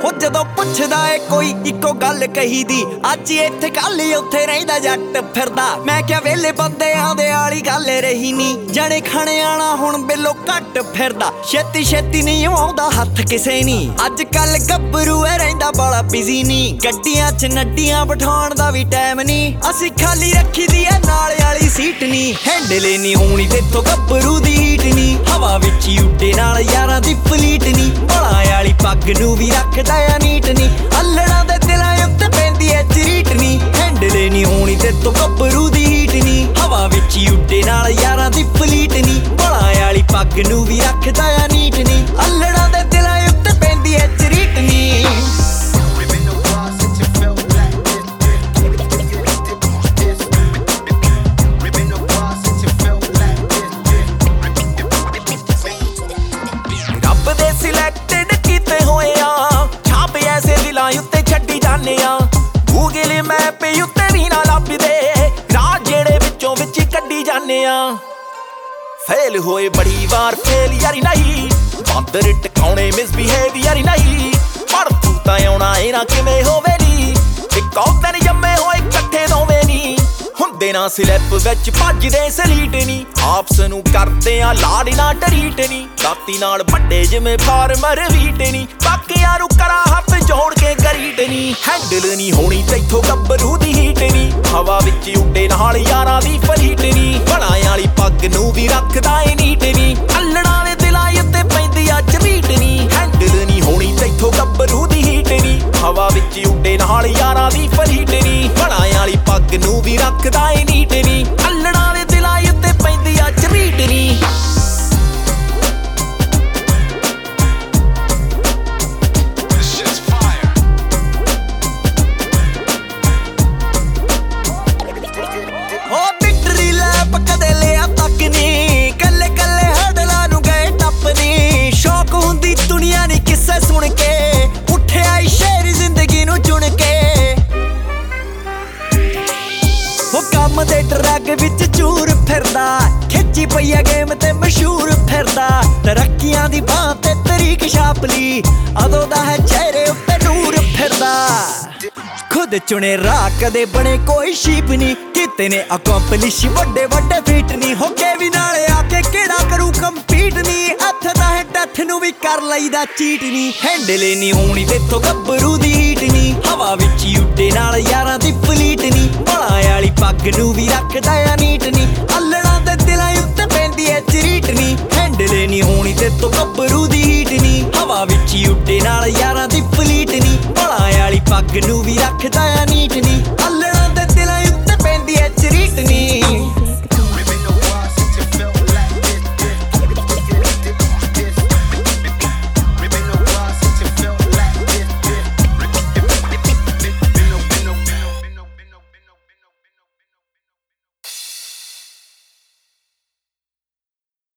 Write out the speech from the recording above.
हो जदों पुछदा है कोई इको गल कही दी, अज इत्थे कल उत्थे रहिंदा जट फिरदा। मैं क्या वेले बंदियां दे आली गल रही नी, जने खाने आना हुण बिलो घट फिरदा। छेती छेती नहीं आउंदा हथ किसे नी, अज कल गब्बरू रहिंदा बड़ा बिजी नी। गड्डियां च नड्डियां बिठाउण दा भी टाइम नी, असीं खाली रखी दी है नाल वाली सीट नी। हैंडले नी होनी तेथों गब्बरू दी हीट नी, हवा विच ही उड्डे नाल यारां दी फलीट नी। बालां वाली पग नूं भी रखदा आ नीट नी, अल्लड़ां दे दिलां उत्ते पैंदी ऐ झरीट नी। हैंडले नी होनी तेथों गब्बरू दी हीट नी, हवा विच ही उड्डे नाल यारां दी फलीट नी। बालां वाली पग नूं भी रखदा आ नीट नी, अल्लड़ां दे दिलां उत्ते पैंदी ऐ झरीट नी। सिलेक्टेड कीते होए आ, छाप ऐसे दिलां उत्ते छड्डी जाने आ। गूगल मैप उत्ते भी ना लभदे, राह जेड़े विचों विच कड्डी जाने आ। फेल होए बड़ी वार फेल यारी नहीं, बांदर टकाउने मिसबिहेवियर नहीं। पर तू तां आउणा इना किवें होवे नी, इक औदन जम्मे होए इकट्ठे दोवें नी। हुंदे ना स्लिप विच भजदे सलीट नी, आपस नूं करदे आ लाड़ ना डरीट नी। दाती नाल वड्डे जिवें फार्मर वीट नी, बाकियां नूं करा हत्थ जोड़ के करीट नी। हैंडल नी होनी तैथों गब्बरू दी हीट नी, हवा विच उड्डे नाल यारां दी फलीट नी। बणां वाली पग नूं भी रखदा ए नीट नी, अल्लड़ां दे दिलां उत्ते पैंदी आ झरीट नी। हैंडल नी होनी तैथों गब्बरू दी हीट नी, हवा विच उड्डे नाल यारां दी फलीट नी। बणां वाली पग नूं भी रखदा ए नीट नी, अल्लड़ां दे दिलां उत्ते पैंदी आ झरीट नी। सुन के उठे आई शेर जिंदगी नूं चुन के, वो काम दे ट्रैक विच चूर फिरदा। खिच्ची पई आ गेम ते मशहूर फिरदा, तरक्कियां दी बां ते तरीक छापली। अदों दा है चेहरे उत्ते नूर फिरदा। खुद चुने राह कदे बने कोई शीप नी, किते ने अकॉम्पलिश वड्डे वड्डे फीट नी। होके भी नाले आके केड़ा करू कंपीट नी, हत्थ दा है डथ नूं भी कर लईदा चीट नी। हैंडले नी होनी तेथों गब्बरू दी हीट नी, हवा विच ही उड्डे नाल यारां दी फलीट नी। बालां वाली पग नूं भी रखदा आ नीट नी, अल्लड़ां दे दिलां उत्ते पैंदी ऐ झरीट नी। हैंडले नी होनी तेथों गब्बरू दी हीट नी, हवा विच ही उड्डे नाल यारां दी फलीट नी। बालां वाली पग नूं भी रखदा आ नीट नी, अल्लड़ां